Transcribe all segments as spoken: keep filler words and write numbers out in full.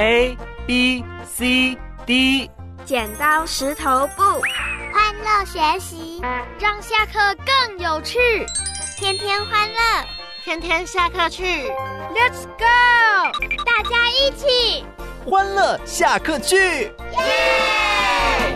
A B C D。 剪刀石头布， 欢乐学习， 让下课更有趣。 天天欢乐， 天天下课去 Let's go！ 大家一起欢乐下课去，耶！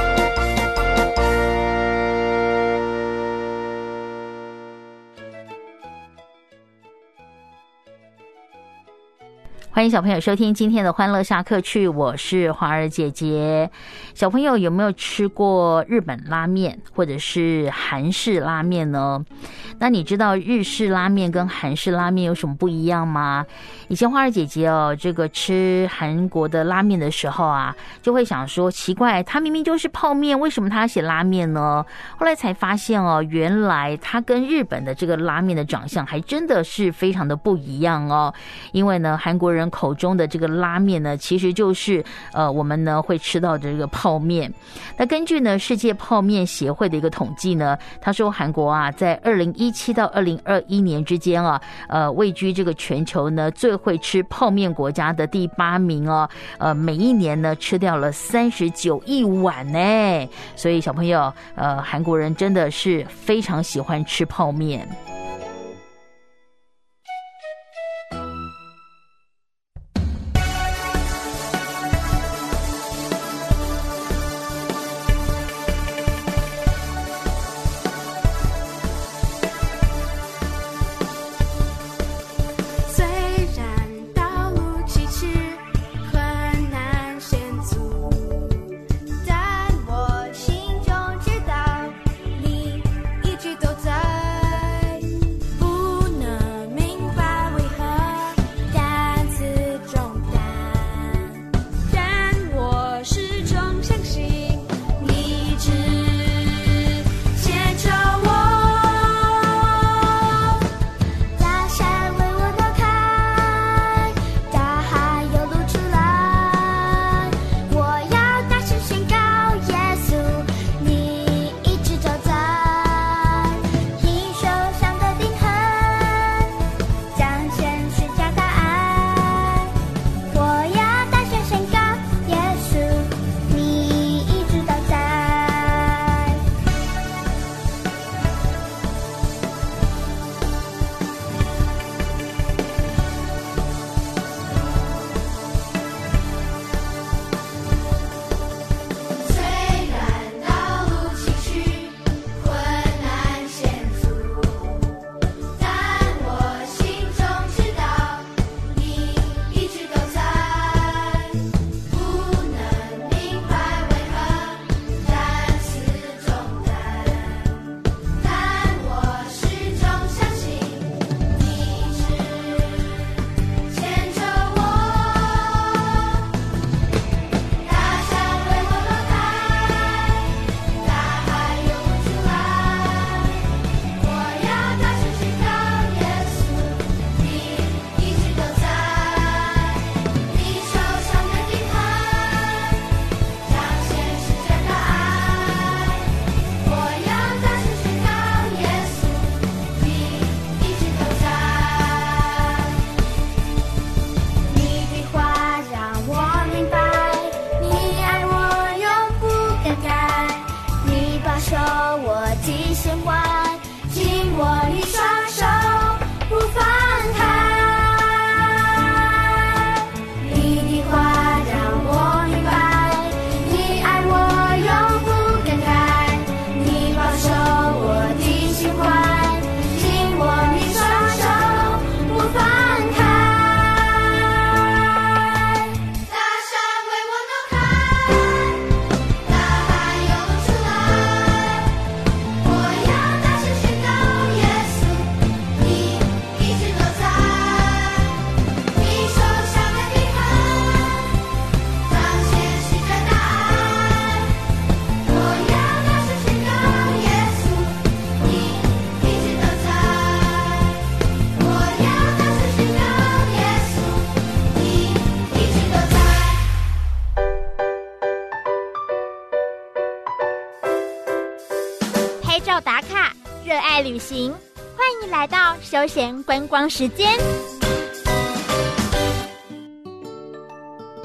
欢迎小朋友收听今天的欢乐下课去，我是华儿姐姐。小朋友有没有吃过日本拉面或者是韩式拉面呢？那你知道日式拉面跟韩式拉面有什么不一样吗？以前花儿姐姐哦，这个吃韩国的拉面的时候啊，就会想说奇怪，它明明就是泡面，为什么它要写拉面呢？后来才发现哦，原来它跟日本的这个拉面的长相还真的是非常的不一样哦。因为呢，韩国人口中的这个拉面呢，其实就是呃我们呢会吃到的这个泡面。那根据呢世界泡面协会的一个统计呢，他说韩国啊，在二零一七到二零二一年之间啊，呃位居这个全球呢最会吃泡面国家的第八名哦。呃，每一年呢吃掉了三十九亿碗呢，所以小朋友，呃，韩国人真的是非常喜欢吃泡面。 打卡，热爱旅行，欢迎来到休闲观光时间。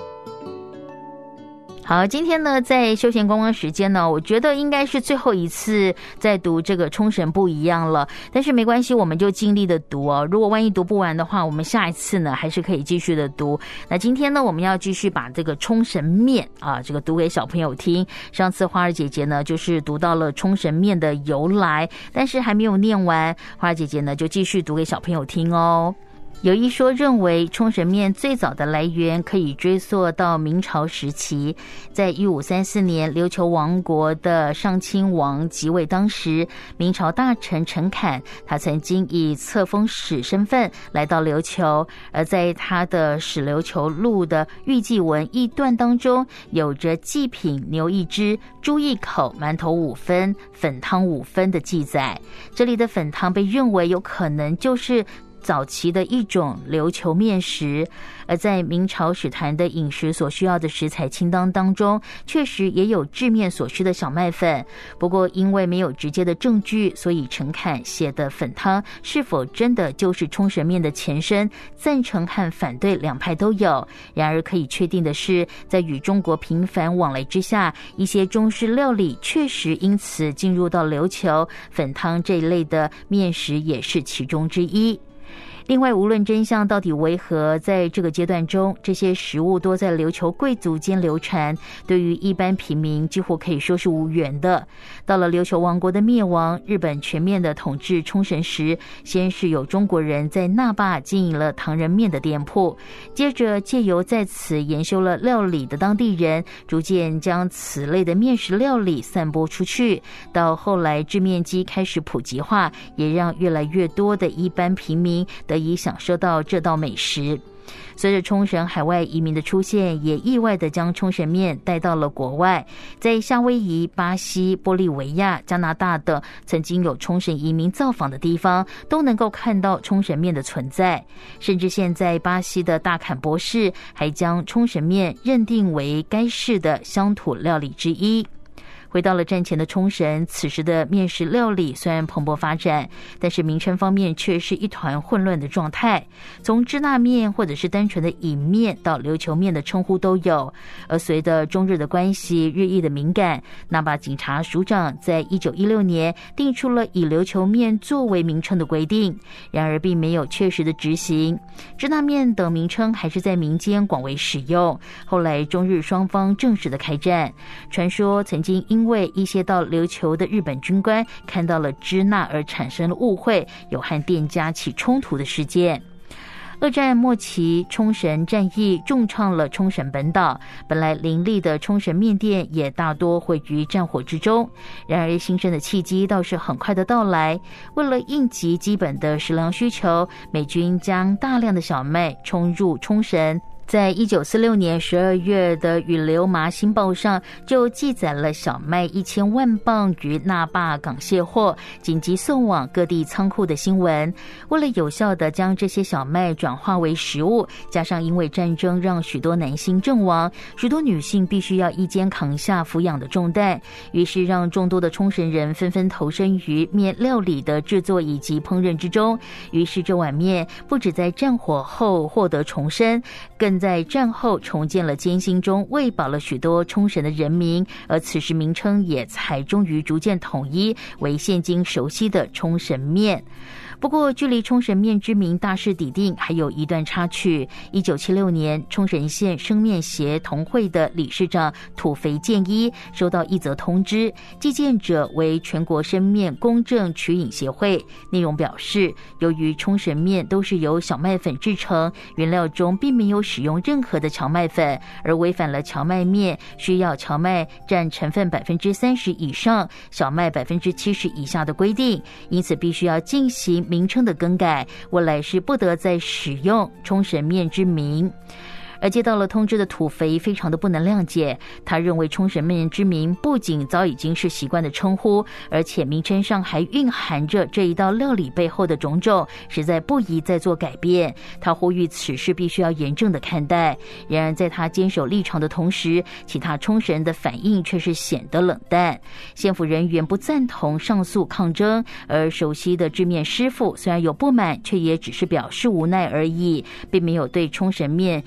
好，今天呢，在休闲观光时间呢，我觉得应该是最后一次在读这个冲绳不一样了，但是没关系，我们就尽力的读哦。如果万一读不完的话，我们下一次呢还是可以继续的读。那今天呢，我们要继续把这个冲绳面啊，这个读给小朋友听。上次花儿姐姐呢，就是读到了冲绳面的由来，但是还没有念完，花儿姐姐呢就继续读给小朋友听哦。有一说认为，冲绳面最早的来源可以追溯到明朝时期。在一五三四年，琉球王国的上清王即位当时，明朝大臣陈侃，他曾经以册封使身份来到琉球，而在他的《使琉球录》的御祭文一段当中，有着祭品牛一只、猪一口、馒头五分、粉汤五分的记载。这里的粉汤被认为有可能就是早期的一种琉球面食，而在明朝使团的饮食所需要的食材清单当中，确实也有制面所需的小麦粉。不过因为没有直接的证据，所以陈侃写的粉汤是否真的就是冲绳面的前身，赞成和反对两派都有。然而可以确定的是，在与中国频繁往来之下，一些中式料理确实因此进入到琉球，粉汤这一类的面食也是其中之一。另外，无论真相到底为何，在这个阶段中，这些食物多在琉球贵族间流传，对于一般平民几乎可以说是无缘的。到了琉球王国的灭亡，日本全面的统治冲绳时，先是有中国人在那霸经营了唐人面的店铺，接着借由在此研修了料理的当地人，逐渐将此类的面食料理散播出去，到后来制面机开始普及化，也让越来越多的一般平民得以享受到这道美食。随着冲绳海外移民的出现，也意外地将冲绳面带到了国外。在夏威夷、巴西、玻利维亚、加拿大等曾经有冲绳移民造访的地方，都能够看到冲绳面的存在。甚至现在巴西的大坎博士还将冲绳面认定为该市的乡土料理之一。回到了战前的冲绳，此时的面食料理虽然蓬勃发展，但是名称方面却是一团混乱的状态。从支那面或者是单纯的以面到琉球面的称呼都有。而随着中日的关系日益的敏感，那霸警察署长在一九一六年定出了以琉球面作为名称的规定，然而并没有确实的执行。支那面等名称还是在民间广为使用。后来中日双方正式的开战，传说曾经因因为一些到琉球的日本军官看到了支那而产生了误会，有和店家起冲突的事件。二战末期，冲绳战役重创了冲绳本岛，本来林立的冲绳面店也大多毁于战火之中。然而新生的契机倒是很快的到来，为了应急基本的食粮需求，美军将大量的小麦冲入冲绳。在一九四六年十二月的《羽流麻新报》上就记载了小麦一千万磅于那霸港卸货，紧急送往各地仓库的新闻。为了有效地将这些小麦转化为食物，加上因为战争让许多男性阵亡，许多女性必须要一肩扛下抚养的重担，于是让众多的冲绳人纷纷投身于面料理的制作以及烹饪之中。于是这碗面不只在战火后获得重生，更在战后重建了艰辛中喂饱了许多冲绳的人民，而此时名称也才终于逐渐统一为现今熟悉的冲绳面。不过距离冲绳面之名大势已定还有一段插曲。一九七六年，冲绳县生面协同会的理事长土肥健一收到一则通知，寄件者为全国生面公正取饮协会，内容表示，由于冲绳面都是由小麦粉制成，原料中并没有使用任何的荞麦粉，而违反了荞麦面需要荞麦占成分百分之三十以上，小麦百分之七十以下的规定，因此必须要进行名称的更改，未来是不得再使用冲绳面之名。而接到了通知的土肥非常的不能谅解，他认为冲绳面之名不仅早已经是习惯的称呼，而且名称上还蕴含着这一道料理背后的种种，实在不宜再做改变。他呼吁此事必须要严正的看待。然而在他坚守立场的同时，其他冲绳人的反应却是显得冷淡。县府人员不赞同上诉抗争，而熟悉的制面师傅虽然有不满，却也只是表示无奈而已，并没有对冲绳面证明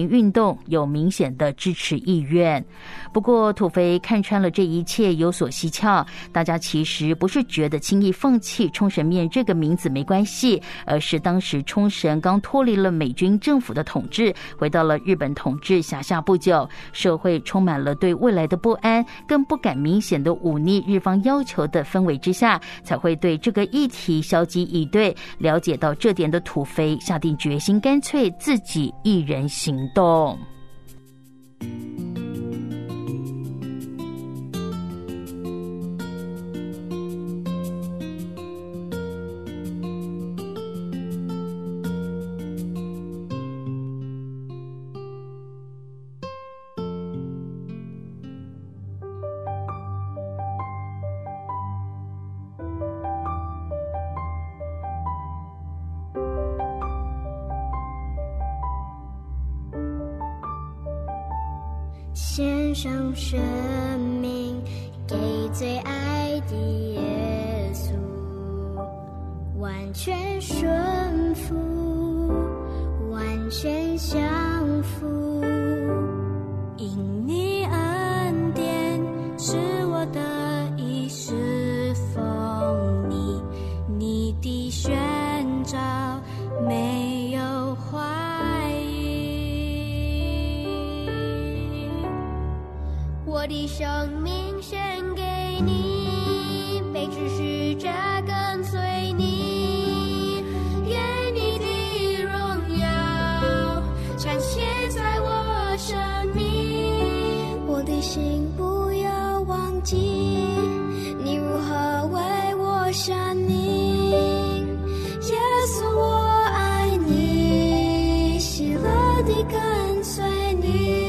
民运动有明显的支持意愿。不过土肥看穿了这一切有所蹊跷，大家其实不是觉得轻易放弃冲绳面这个名字没关系，而是当时冲绳刚脱离了美军政府的统治，回到了日本统治辖下不久，社会充满了对未来的不安，更不敢明显的忤逆日方要求的氛围之下，才会对这个议题消极以对。了解到这点的土肥下定决心，干脆自己一人行动。 献上生命给最爱的耶稣，完全顺服，完全降服。因你恩典是我的一世风你，你的宣召没有怀我的生命献给你，背起十字架跟随你，愿你的荣耀彰显在我生命。我的心不要忘记，你如何为我生命。耶稣我爱你，喜乐地跟随你。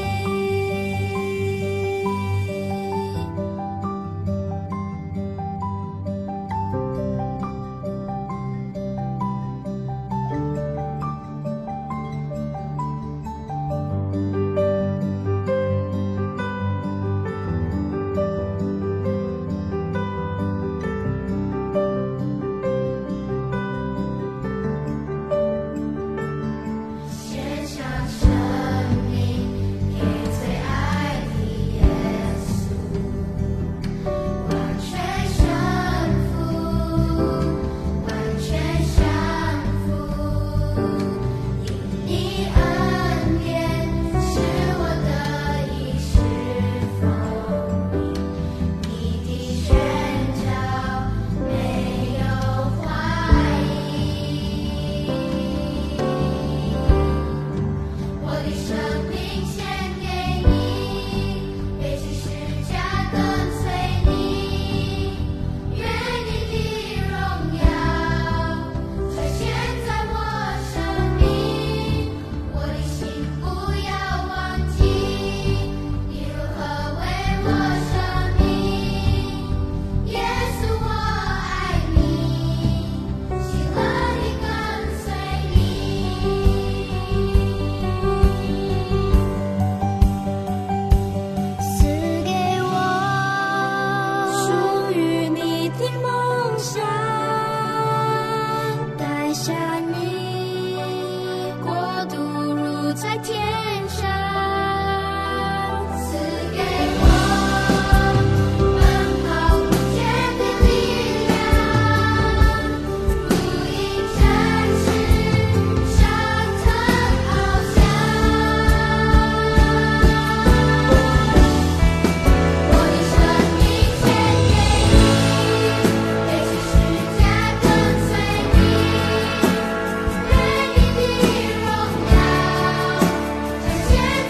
Yeah.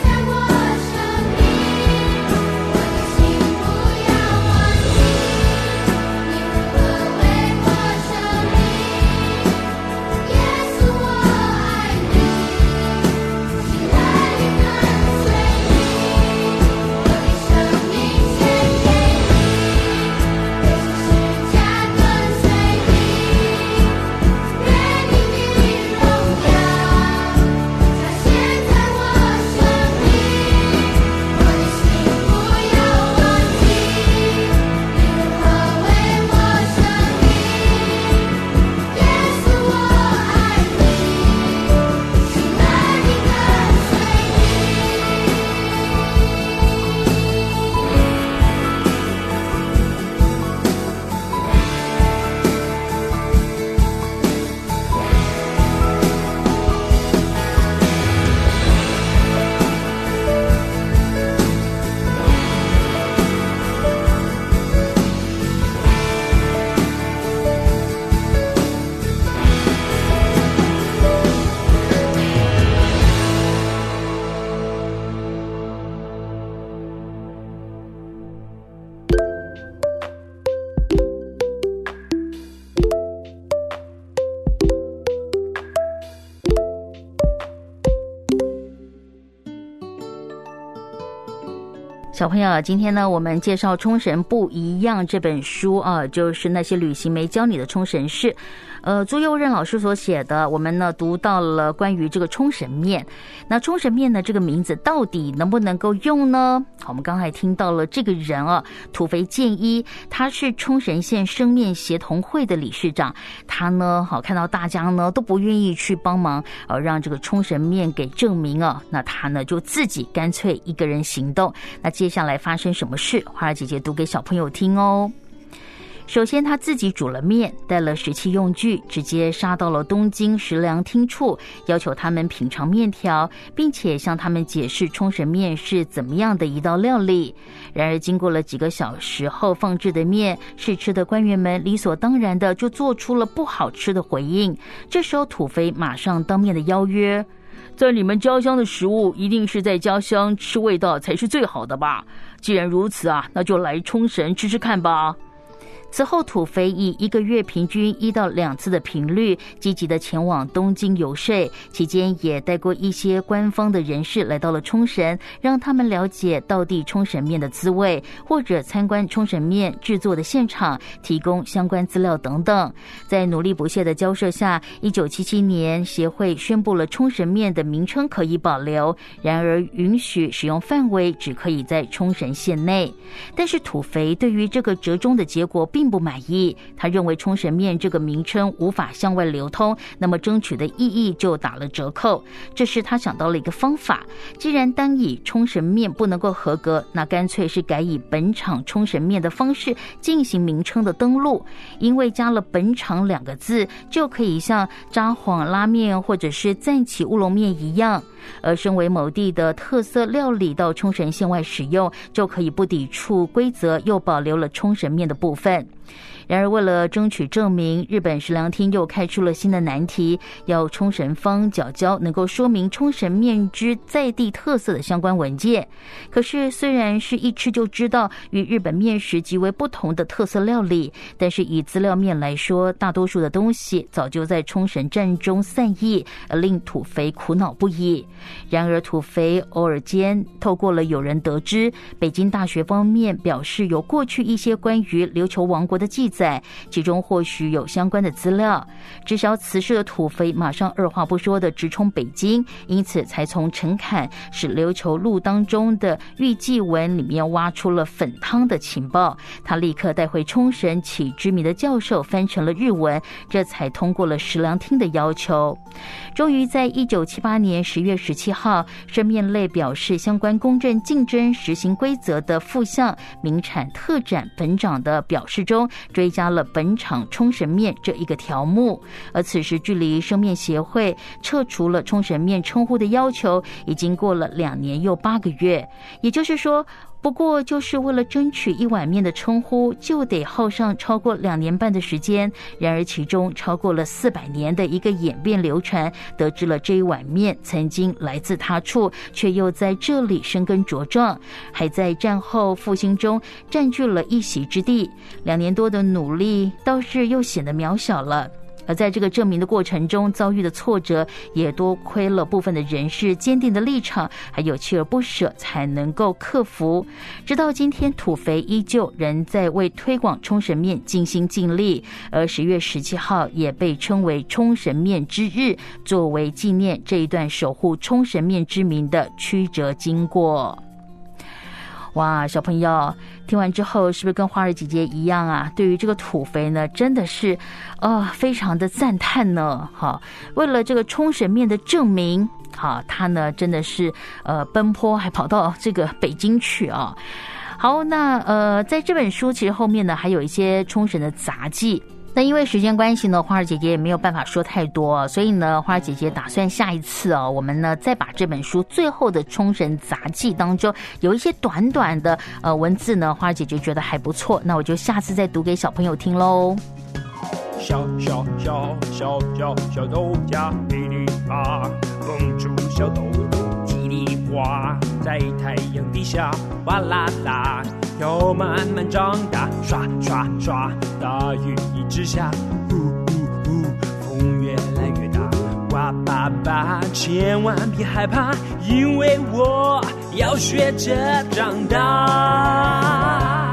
小朋友，今天呢，我们介绍《冲绳不一样》这本书啊，就是那些旅行没教你的冲绳事。呃，朱佑任老师所写的，我们呢读到了关于这个冲绳面。那冲绳面呢这个名字到底能不能够用呢？我们刚才听到了这个人啊，土肥健一，他是冲绳县生面协同会的理事长。他呢，好看到大家呢都不愿意去帮忙，呃，让这个冲绳面给证明啊，那他呢就自己干脆一个人行动。那接下来发生什么事？花儿姐姐读给小朋友听哦。首先他自己煮了面，带了食器用具，直接杀到了东京食粮厅处，要求他们品尝面条，并且向他们解释冲绳面是怎么样的一道料理。然而经过了几个小时后放置的面，试吃的官员们理所当然的就做出了不好吃的回应。这时候土肥马上当面的邀约，在你们家乡的食物一定是在家乡吃味道才是最好的吧？既然如此啊，那就来冲绳吃吃看吧。此后土肥以一个月平均一到两次的频率积极的前往东京游说，期间也带过一些官方的人士来到了冲绳，让他们了解道地冲绳面的滋味，或者参观冲绳面制作的现场，提供相关资料等等。在努力不懈的交涉下，一九七七年协会宣布了冲绳面的名称可以保留，然而允许使用范围只可以在冲绳县内。但是土肥对于这个折中的结果并不满意，他认为冲绳面这个名称无法向外流通，那么争取的意义就打了折扣。这时他想到了一个方法，既然单以冲绳面不能够合格，那干脆是改以本厂冲绳面的方式进行名称的登录，因为加了本厂两个字，就可以像札幌拉面或者是赞岐乌龙面一样，而身为某地的特色料理到冲绳县外使用，就可以不抵触规则，又保留了冲绳面的部分。然而为了争取证明，日本食粮厅又开出了新的难题，要冲绳方缴交能够说明冲绳面之在地特色的相关文件。可是虽然是一吃就知道与日本面食极为不同的特色料理，但是以资料面来说，大多数的东西早就在冲绳战中散佚，而令土肥苦恼不已。然而土肥偶尔间透过了有人得知，北京大学方面表示有过去一些关于琉球王国的记载，其中或许有相关的资料。知晓此事的土肥马上二话不说的直冲北京，因此才从陈侃使琉球录当中的玉记文里面挖出了粉汤的情报，他立刻带回冲绳启知名的教授翻成了日文，这才通过了食粮厅的要求。终于在一九七八年十月十七号，生面类表示相关公正竞争实行规则的附项名产特展本长的表示中追加了本厂冲绳面这一个条目。而此时距离生面协会撤除了冲绳面称呼的要求已经过了两年又八个月，也就是说不过就是为了争取一碗面的称呼，就得耗上超过两年半的时间。然而其中超过了四百年的一个演变流传，得知了这一碗面曾经来自他处，却又在这里生根茁壮，还在战后复兴中占据了一席之地。两年多的努力倒是又显得渺小了。而在这个证明的过程中遭遇的挫折，也多亏了部分的人士坚定的立场，还有锲而不舍，才能够克服。直到今天，土肥依旧仍在为推广冲绳面尽心尽力，而十月十七号也被称为冲绳面之日，作为纪念这一段守护冲绳面之名的曲折经过。哇，小朋友听完之后是不是跟花儿姐姐一样啊？对于这个土肥呢，真的是呃非常的赞叹呢。好，为了这个冲绳面的证明，好，他呢真的是呃奔波还跑到这个北京去啊。好，那呃在这本书其实后面呢还有一些冲绳的杂记。那因为时间关系呢，花儿姐姐也没有办法说太多，所以呢，花儿姐姐打算下一次哦，我们呢再把这本书最后的冲绳杂记当中有一些短短的呃文字呢，花儿姐姐觉得还不错，那我就下次再读给小朋友听喽。 小小小小小小豆荚噼里啪，蹦出小豆豆叽里呱，在太阳底下哇啦啦，要慢慢长大，刷刷刷，大雨一直下，呼呼呼，风越来越大，哇吧爸爸千万别害怕，因为我要学着长大。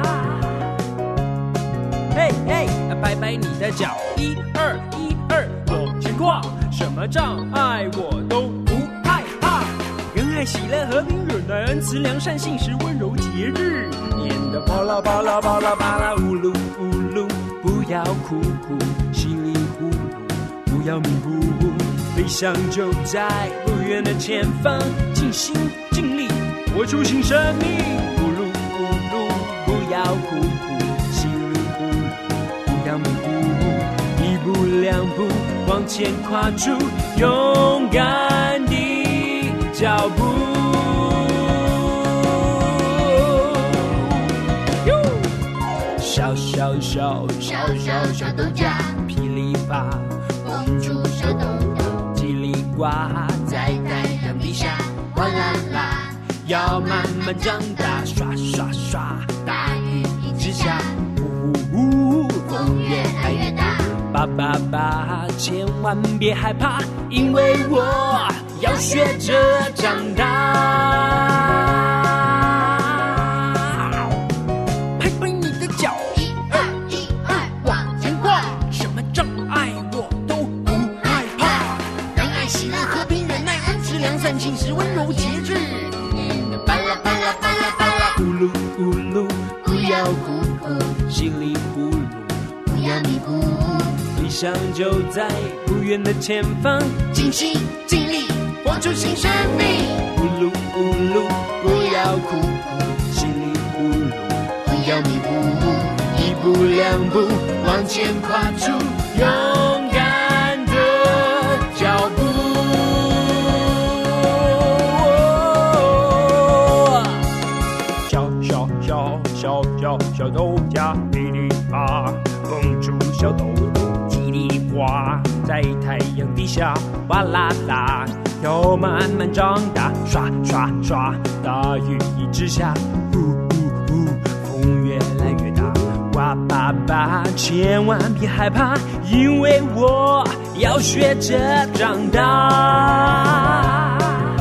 嘿嘿，摆摆你的脚，一二一二，往前跨，什么障碍我都不害怕。仁爱、喜乐、和平、忍耐、恩慈、良善、信实、温柔、节制，念得巴拉巴拉巴拉巴拉，呜噜呜噜，不要哭哭，稀里糊涂，不要迷糊，理想就在不远的前方，尽心尽力活出新生命。呜噜呜噜，不要哭哭，稀里糊涂，不要迷糊，一步两步往前跨出勇敢的脚步。小小小小小小豆荚，噼里啪蹦出小豆豆，叽里呱在太阳底下哗啦啦，要慢慢长大，刷刷刷，大雨一直下，呼呼呼，风越来越大。爸爸爸，千万别害怕，因为我要学着长大。拍拍你的脚，一二一二，往前跨，什么障碍我都不害怕。仁爱、喜乐、和平、忍耐、恩慈、良善、信实、温柔、节制，巴拉巴拉巴拉巴拉，咕噜咕噜，不要哭哭，稀里糊涂，不要迷糊，理想就在不远的前方，尽心尽力活出新生命。呜噜呜噜，不要哭哭，稀里糊涂，不要迷糊，一步两步往前跨出勇敢的脚步。小小小小小小豆荚，噼里啪蹦出小豆豆，叽里呱在太阳底下哗啦啦，要慢慢长大，刷刷刷，大雨一直下，呼呼呼，风越来越大。哇爸爸，千万别害怕，因为我要学着长大。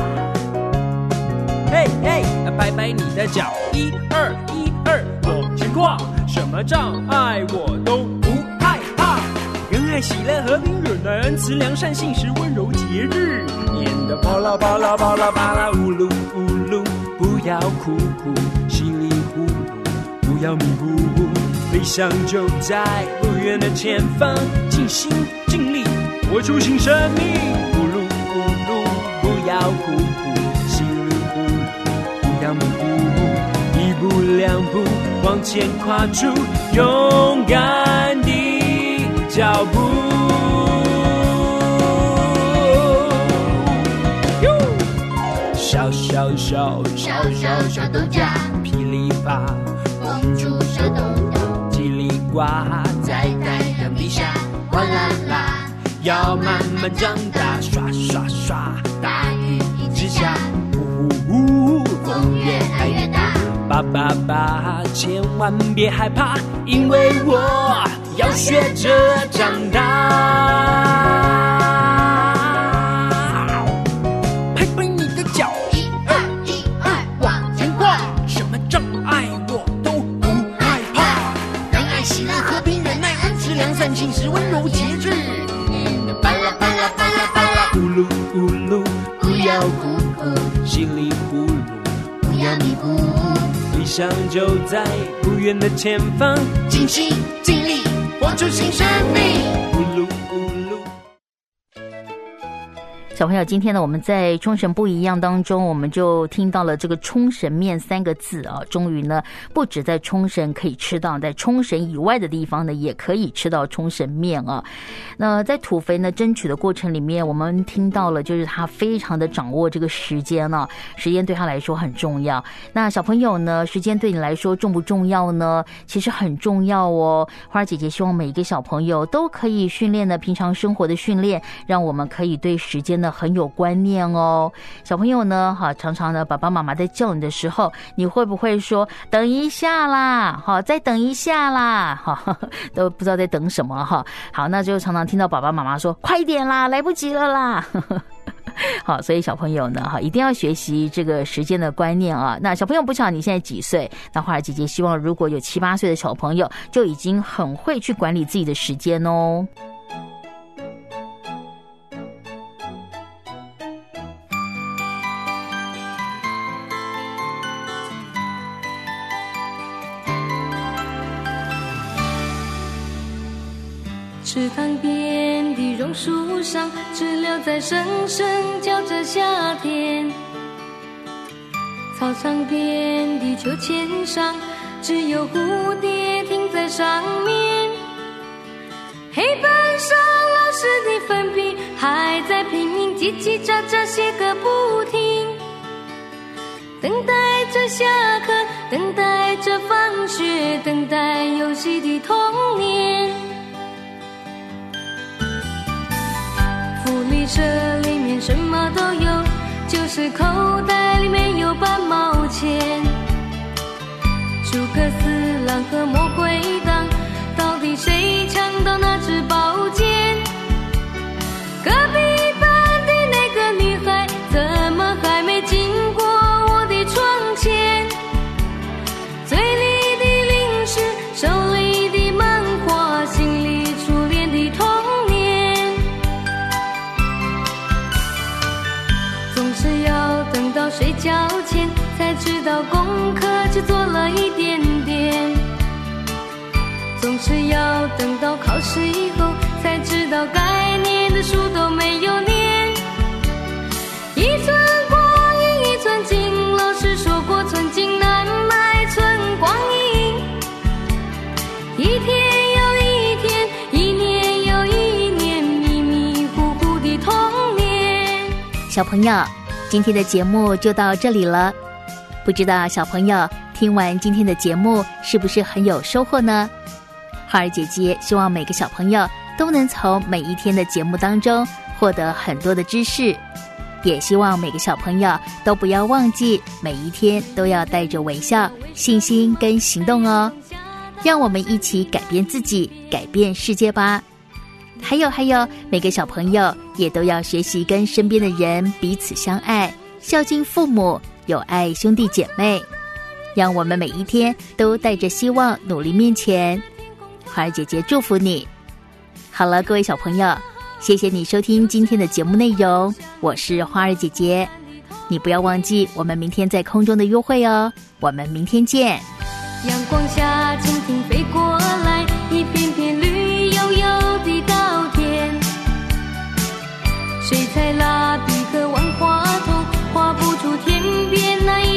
嘿嘿，摆摆你的脚，一二一二，往前跨，什么障碍我都不害怕。仁爱、喜乐、和平、忍耐、恩慈、良善、信实、温柔、节制，念得巴拉巴拉巴拉巴拉，呜噜呜噜，不要哭哭，稀里糊涂，不要迷糊，理想就在不远的前方，尽心尽力活出新生命。呜噜呜噜，不要哭哭，稀里糊涂，不要迷糊，一步两步往前跨出勇敢的脚步。小小小小小小豆荚，噼里啪蹦出小豆豆，叽里呱在太阳底下哗啦啦，要慢慢长大，刷刷刷，大雨一直下，呼呼呼，风越来越大。爸爸爸，千万别害怕，因为我要学着长大。拍拍你的脚，一二一二，往前跨，什么障碍我都不害怕。仁爱、喜乐、和平、忍耐、恩慈、良善、信实、温柔、节制，巴拉巴拉巴拉巴拉，呜噜呜噜，不要哭哭，稀里糊涂，不要迷糊，理想就在不远的前方，尽心尽力活出新生命。呜噜呜噜。 小朋友，今天呢，我们在冲绳不一样当中，我们就听到了这个冲绳面三个字啊。终于呢，不止在冲绳可以吃到，在冲绳以外的地方呢，也可以吃到冲绳面啊。那在土肥呢争取的过程里面，我们听到了，就是他非常的掌握这个时间呢、啊，时间对他来说很重要。那小朋友呢，时间对你来说重不重要呢？其实很重要哦。花儿姐姐希望每一个小朋友都可以训练呢平常生活的训练，让我们可以对时间呢很有观念哦。小朋友呢，哈，常常呢，爸爸妈妈在叫你的时候，你会不会说等一下啦？好，再等一下啦？哈，都不知道在等什么哈。好，那就常常听到爸爸妈妈说快一点啦，来不及了啦。 好，所以小朋友呢，哈，一定要学习这个时间的观念啊。那小朋友不晓得你现在几岁？那花儿姐姐希望，如果有七八岁的小朋友，就已经很会去管理自己的时间哦。 池塘边的榕树上，知了在声声叫着夏天。操场边的秋千上，只有蝴蝶停在上面。黑板上老师的粉笔还在拼命叽叽喳喳写个不停，等待着下课，等待着放学，等待游戏的童年。福利社里面什么都有，就是口袋里面有半毛钱。诸葛四郎和魔鬼党，到底谁抢到那支宝剑？隔壁班的那个女孩，怎么还没经过我的窗前？嘴里的零食，手里的漫画，心里初恋的童年。总是要等到睡觉前，才知道功课只做了一点点。总是要等到考试以后，才知道该念的书都没有念。一寸光阴一寸金，老师说过寸金难买寸光阴。一天又一天，一年又一年，迷迷糊糊的童年。 小朋友，今天的节目就到这里了。不知道小朋友听完今天的节目是不是很有收获呢？花儿姐姐希望每个小朋友都能从每一天的节目当中获得很多的知识，也希望每个小朋友都不要忘记每一天都要带着微笑、信心跟行动哦。让我们一起改变自己，改变世界吧。还有还有，每个小朋友也都要学习跟身边的人彼此相爱，孝敬父母，有爱兄弟姐妹。让我们每一天都带着希望努力面前。花儿姐姐祝福你。好了，各位小朋友，谢谢你收听今天的节目内容，我是花儿姐姐。你不要忘记我们明天在空中的约会哦，我们明天见。 阳光下蜻蜓飞过来，一片片绿油油的稻田。水彩蜡笔和万花筒画不出天边那一